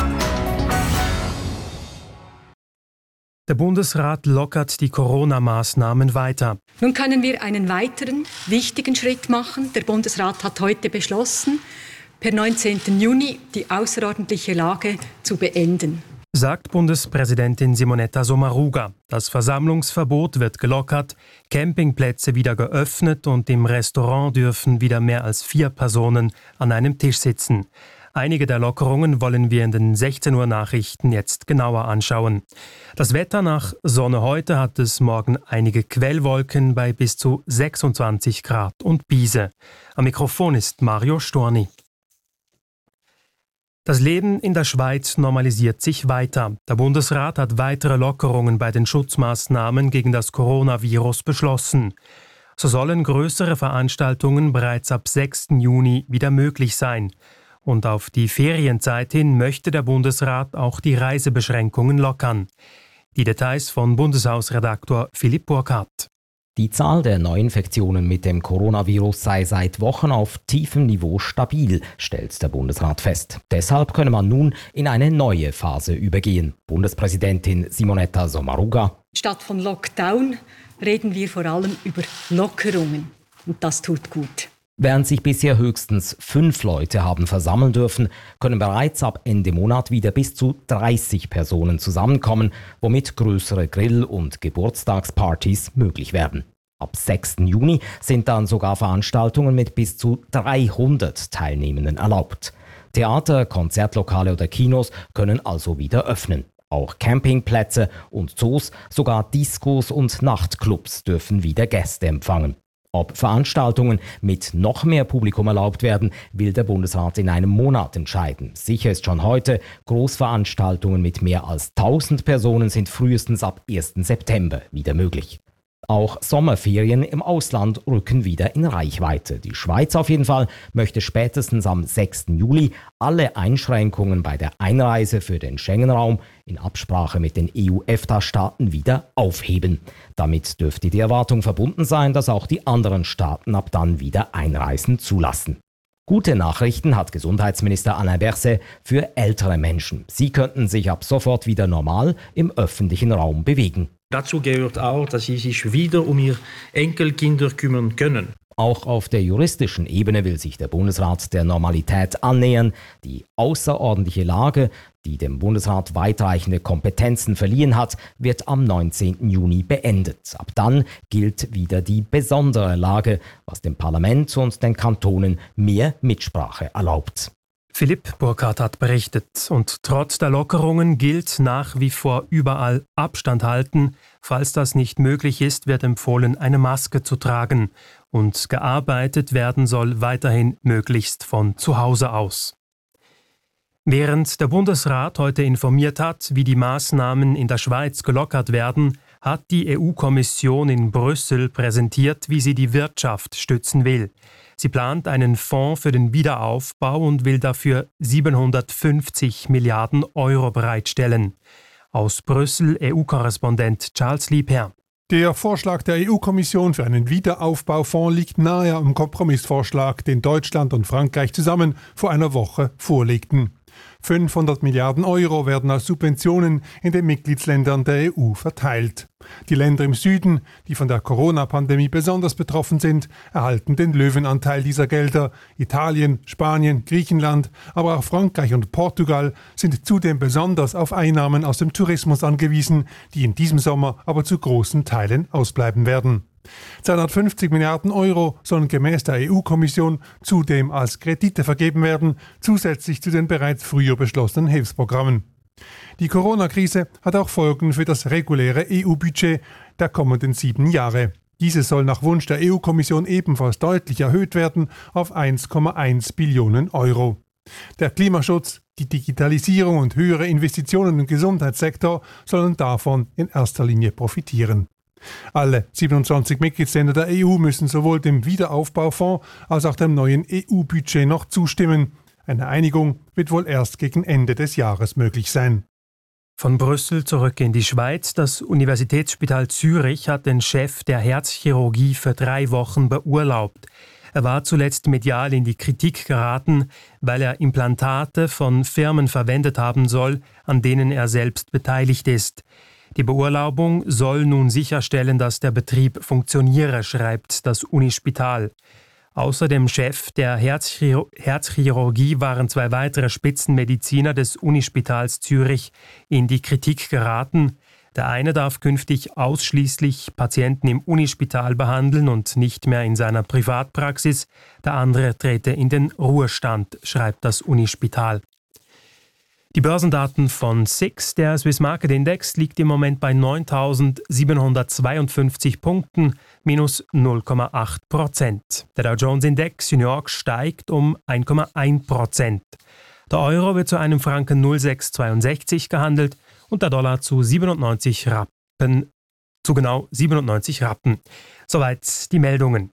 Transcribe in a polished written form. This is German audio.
Der Bundesrat lockert die Corona-Maßnahmen weiter. Nun können wir einen weiteren wichtigen Schritt machen. Der Bundesrat hat heute beschlossen, per 19. Juni die außerordentliche Lage zu beenden. Sagt Bundespräsidentin Simonetta Sommaruga. Das Versammlungsverbot wird gelockert, Campingplätze wieder geöffnet und im Restaurant dürfen wieder mehr als 4 Personen an einem Tisch sitzen. Einige der Lockerungen wollen wir in den 16 Uhr Nachrichten jetzt genauer anschauen. Das Wetter: nach Sonne heute hat es morgen einige Quellwolken bei bis zu 26 Grad und Biese. Am Mikrofon ist Mario Storni. Das Leben in der Schweiz normalisiert sich weiter. Der Bundesrat hat weitere Lockerungen bei den Schutzmaßnahmen gegen das Coronavirus beschlossen. So sollen größere Veranstaltungen bereits ab 6. Juni wieder möglich sein. Und auf die Ferienzeit hin möchte der Bundesrat auch die Reisebeschränkungen lockern. Die Details von Bundeshausredaktor Philipp Burkhardt. Die Zahl der Neuinfektionen mit dem Coronavirus sei seit Wochen auf tiefem Niveau stabil, stellt der Bundesrat fest. Deshalb könne man nun in eine neue Phase übergehen. Bundespräsidentin Simonetta Sommaruga: Statt von Lockdown reden wir vor allem über Lockerungen. Und das tut gut. Während sich bisher höchstens 5 Leute haben versammeln dürfen, können bereits ab Ende Monat wieder bis zu 30 Personen zusammenkommen, womit größere Grill- und Geburtstagspartys möglich werden. Ab 6. Juni sind dann sogar Veranstaltungen mit bis zu 300 Teilnehmenden erlaubt. Theater, Konzertlokale oder Kinos können also wieder öffnen. Auch Campingplätze und Zoos, sogar Diskos und Nachtclubs dürfen wieder Gäste empfangen. Ob Veranstaltungen mit noch mehr Publikum erlaubt werden, will der Bundesrat in einem Monat entscheiden. Sicher ist schon heute, Großveranstaltungen mit mehr als 1000 Personen sind frühestens ab 1. September wieder möglich. Auch Sommerferien im Ausland rücken wieder in Reichweite. Die Schweiz auf jeden Fall möchte spätestens am 6. Juli alle Einschränkungen bei der Einreise für den Schengen-Raum in Absprache mit den EU-EFTA-Staaten wieder aufheben. Damit dürfte die Erwartung verbunden sein, dass auch die anderen Staaten ab dann wieder Einreisen zulassen. Gute Nachrichten hat Gesundheitsminister Alain Berset für ältere Menschen. Sie könnten sich ab sofort wieder normal im öffentlichen Raum bewegen. Dazu gehört auch, dass sie sich wieder um ihre Enkelkinder kümmern können. Auch auf der juristischen Ebene will sich der Bundesrat der Normalität annähern. Die außerordentliche Lage, die dem Bundesrat weitreichende Kompetenzen verliehen hat, wird am 19. Juni beendet. Ab dann gilt wieder die besondere Lage, was dem Parlament und den Kantonen mehr Mitsprache erlaubt. Philipp Burkhardt hat berichtet. Und trotz der Lockerungen gilt nach wie vor überall Abstand halten. Falls das nicht möglich ist, wird empfohlen, eine Maske zu tragen. Und gearbeitet werden soll weiterhin möglichst von zu Hause aus. Während der Bundesrat heute informiert hat, wie die Maßnahmen in der Schweiz gelockert werden, hat die EU-Kommission in Brüssel präsentiert, wie sie die Wirtschaft stützen will. Sie plant einen Fonds für den Wiederaufbau und will dafür 750 Milliarden Euro bereitstellen. Aus Brüssel EU-Korrespondent Charles Liebherr. Der Vorschlag der EU-Kommission für einen Wiederaufbaufonds liegt nahe am Kompromissvorschlag, den Deutschland und Frankreich zusammen vor einer Woche vorlegten. 500 Milliarden Euro werden als Subventionen in den Mitgliedsländern der EU verteilt. Die Länder im Süden, die von der Corona-Pandemie besonders betroffen sind, erhalten den Löwenanteil dieser Gelder. Italien, Spanien, Griechenland, aber auch Frankreich und Portugal sind zudem besonders auf Einnahmen aus dem Tourismus angewiesen, die in diesem Sommer aber zu großen Teilen ausbleiben werden. 250 Milliarden Euro sollen gemäß der EU-Kommission zudem als Kredite vergeben werden, zusätzlich zu den bereits früher beschlossenen Hilfsprogrammen. Die Corona-Krise hat auch Folgen für das reguläre EU-Budget der kommenden 7 Jahre. Dieses soll nach Wunsch der EU-Kommission ebenfalls deutlich erhöht werden auf 1,1 Billionen Euro. Der Klimaschutz, die Digitalisierung und höhere Investitionen im Gesundheitssektor sollen davon in erster Linie profitieren. Alle 27 Mitgliedsländer der EU müssen sowohl dem Wiederaufbaufonds als auch dem neuen EU-Budget noch zustimmen. Eine Einigung wird wohl erst gegen Ende des Jahres möglich sein. Von Brüssel zurück in die Schweiz. Das Universitätsspital Zürich hat den Chef der Herzchirurgie für 3 Wochen beurlaubt. Er war zuletzt medial in die Kritik geraten, weil er Implantate von Firmen verwendet haben soll, an denen er selbst beteiligt ist. Die Beurlaubung soll nun sicherstellen, dass der Betrieb funktioniere, schreibt das Unispital. Außer dem Chef der Herzchirurgie waren 2 weitere Spitzenmediziner des Unispitals Zürich in die Kritik geraten. Der eine darf künftig ausschließlich Patienten im Unispital behandeln und nicht mehr in seiner Privatpraxis. Der andere trete in den Ruhestand, schreibt das Unispital. Die Börsendaten von SIX, der Swiss Market Index, liegt im Moment bei 9.752 Punkten, minus 0,8%. Der Dow Jones Index in New York steigt um 1,1%. Der Euro wird zu einem Franken 0,662 gehandelt und der Dollar zu genau 97 Rappen. Soweit die Meldungen.